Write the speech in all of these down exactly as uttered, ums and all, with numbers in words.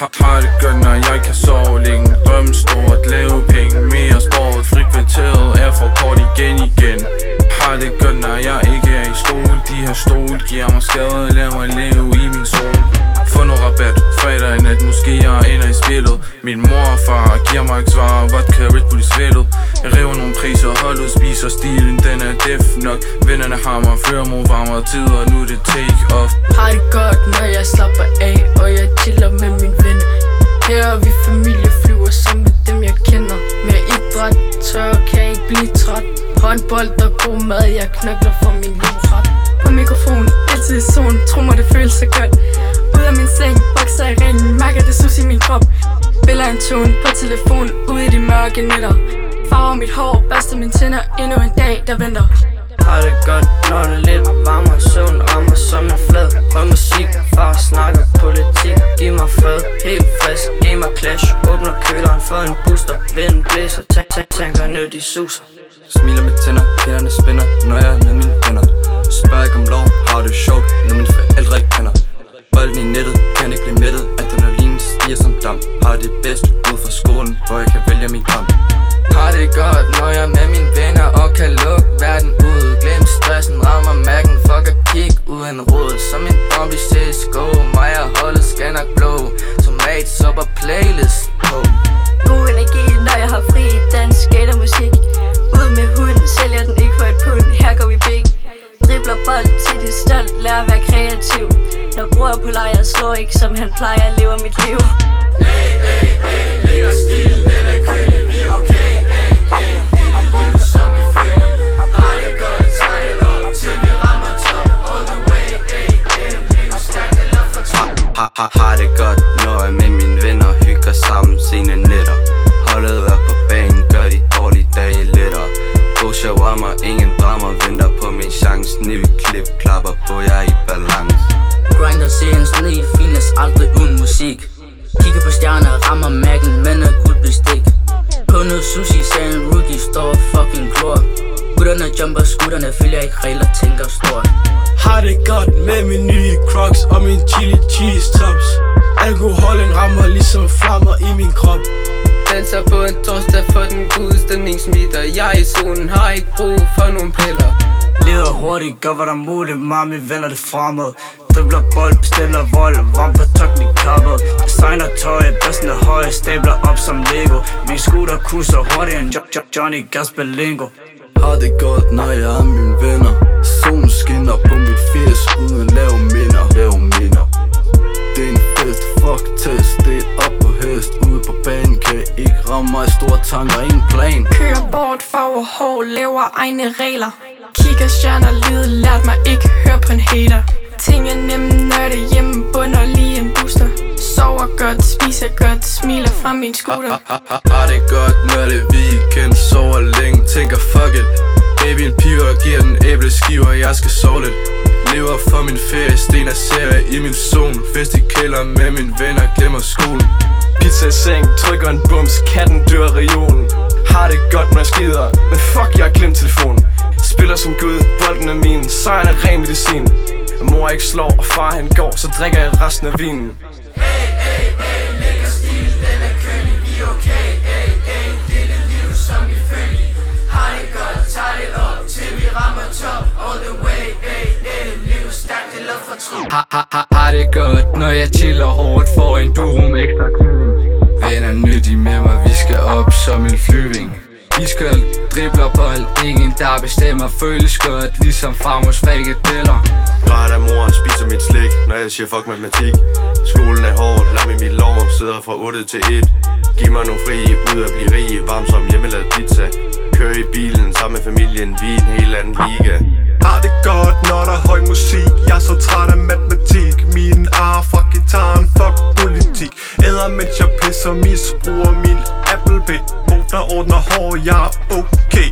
Har det godt, når jeg kan sove længe. Drømme stort, lave penge, mere sport. Frikvarteret er for kort igen igen. Har det godt, når jeg ikke er i skole. De her stol giver mig skader, lad mig leve i min zone. Få noget rabat, fredag nat, måske jeg ender i spillet. Min mor og far giver mig ikke svar, vodka, Red Bull i svættet. Jeg river nogle priser, holdet spiser stilen, den er def nok. Vennerne har mig, fører mod varmere tider, nu er det take off. Har det godt, når jeg slapper af, og jeg chiller med min ven. Her er vi familie, flyver sammen med dem jeg kender. Med idræt, tør kan jeg ikke blive træt. Håndbold og god mad, jeg knokler for min livret. På mikrofonen, altid i zonen, tro mig det føles så godt. Ud af min seng, bokser i ringen, mærker det sus i min krop. Spiller en tone på telefon, ude i de mørke nætter. Farver mit hår, børster mine tænder, endnu en dag der venter. Har det godt, når det er lidt varmere, søvn rammer som en flad. Rød musik, far snakker politik, giv mig fred, helt frisk, giv mig clash. Åbner køleren for en booster, vinden blæser, tank, tank, tanker ned, de suser. Smiler med tænder, kinderne spænder, når jeg er med mine venner. Spørger ikke om lov, har det sjovt, når mine forældre ikke kender. Bolden i nettet, kan ikke blive mættet, adrenalin stiger som damp. Har det bedst ud fra skolen, hvor jeg kan vælge min kamp. Har det godt, når jeg er med mine venner og kan lukke verden ud. Glem stressen, rammer mærken, fuck at kigge uden råd. Som en bomb i C S G O, mig og holdet skal nok blå. Tomat, supper, playlist på. God energi, når jeg har fri, dans, skatermusik. Ud med hunden, sælger den ikke for et pund, her går vi big. Dribler bold til det stolt, lær at være kreativ. Når bror på lejr slår ikke som han plejer, lever mit liv. Hey, hey, hey, ligger stil, den er kølig, vi er okay. Hey, hey, hey, livet som vi føler. Har det godt, tager det op, til vi rammer top. All the way, hey, hey, livet stærkt eller for top. Har det godt, når jeg med mine venner hygger sammen sine nætter. Holdet er på banen, gør de dårlige dage lettere. God shawarma, ingen drama, venter på min chance. Nye klip, klapper på, jeg er i balance. Grinder seriens ned, findes aldrig uden musik. Kigger på stjerner, rammer mærken, men er guldbestik. På noget sushi, sagde en rookie, står fucking klor. Gutterne jumper, skutterne følger ikke regler, tænker stort. Har det godt med mine nye crocs og min chili cheese tops. Alkoholen rammer ligesom flammer i min krop. Danser på en torsdag for den gode stemning smitter. Jeg i zonen har ikke brug for nogle piller. Leder hurtigt, gør hvad der muligt, mami vender det fremad. Dribler bold, bestiller vold, varm på tokken i kappet. Designer tøj, bassen er høj, stabler op som Lego. Min scooter kurser hurtigere end jo jo Johnny Gaspalingo. Har det godt, når jeg er mine venner. Solen skinner på mit firs, uden lave minder, lave minder. Det er en fest, fuck test, det er op på hest. Ude på banen kan jeg ikke ramme mig, store tanker, ingen plan. Kører bort, farver hår, laver egne regler. Kigger stjerner, livet lært mig ikke høre på en hater. Ting er nemme, når det hjemme, bunder lige en booster. Sover godt, spiser godt, smiler fra min scooter. Har det godt, når det er weekend, sover længe, tænker fuck it. Baby en piver og giver den æbleskiver, og jeg skal sove lidt. Lever for min ferie, sten og serie i min zone. Fest i kælder med mine venner, glemmer skolen. Pizza i seng, trykker en bums, katten dør i regionen. Har det godt, når jeg skider, men fuck, jeg har glemt telefonen. Spiller som Gud, bolden er min, sejren er ren medicin. Mor ikke slår, og far han går, så drikker jeg resten af vinen. Hey, hey, hey, ligger stil, den er kølig, vi er okay. Hey, hey, lille liv som vi følger. Har det godt, tager det op, til vi rammer top. All the way, hey, hey, livet stærkt eller for tro. Har, har, har, har det godt, når jeg chiller hårdt for en durum ekstra kylling. Venner nyttige med mig, vi skal op som en flyving. Iskold, dribler bold, ingen der bestemmer. Føles godt, ligesom farmors frikadeller. Ret af mor spiser mit slik, når jeg siger fuck matematik. Skolen er hård, lad mig mit lov, sidder fra otte til et. Giv mig nogle fri, ud at blive rig, varm som hjemmelavet pizza. Kør i bilen sammen med familien, vi er en helt anden liga. Har det godt, når der er høj musik. Jeg er så træt af matematik. Mine ar fra gitaren, fuck politik. Æder mens jeg pisser, misbruger min Apple Pay. Der ordner hår, jeg er okay.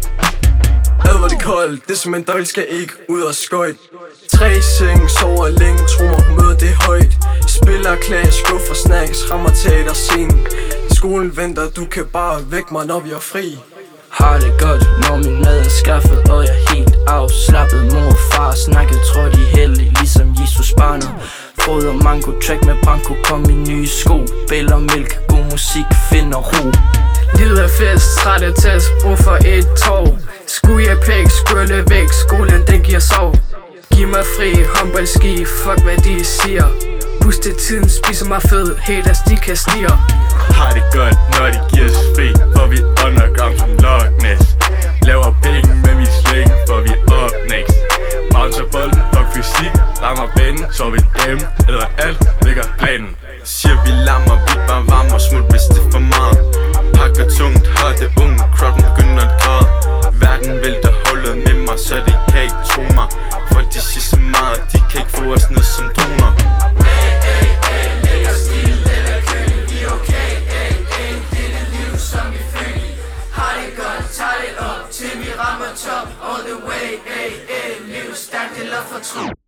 Ad hvor det koldt, det som en døgl skal ikke ud og skøjt. Tre seng, sover længe, trommer på møde, det er højt. Spiller clash, skuffer snacks, rammer teater scenen. Skolen venter, du kan bare vække mig, når vi er fri. Har det godt, når min mad er skaffet, og jeg er helt afslappet. Mor og far snakkede, tror de er heldige, ligesom Jesus barnet. brød og mango, track med Branko, kom i nye sko. Bæl og mælk, god musik, finder ro. Livet er fest, træt af test, brug for et tog. Skulle jeg pæk, skulle væk, skolen den giver sov. Giv mig fri, håndboldski, fuck hvad de siger. Puste tiden, spiser mig fed, haters de kan stige. Har det godt, når de giver os fri, for vi underground som Loch Ness. Laver penge med min slæng, for vi er up next. Bouncer bolden, fuck fysik, rammer banen, så vi dem, eller alt ligger planen. Siger vi lammer, vi bare varmer, smut hvis det er for meget. Pakker tungt, har det unge, crowden begynder at græde. Verden vælter hullet med mig, så de kan ikke tro mig. For de siger så meget, de kan ikke få os ned som droner. Hey, hey, hey, lægger stil, den er kølig, vi er okay, hey, hey. Det er det liv, som vi føler. Har det godt, tager det op, til vi rammer top, all the way, hey, hey. Liv stærkt eller fortrudt.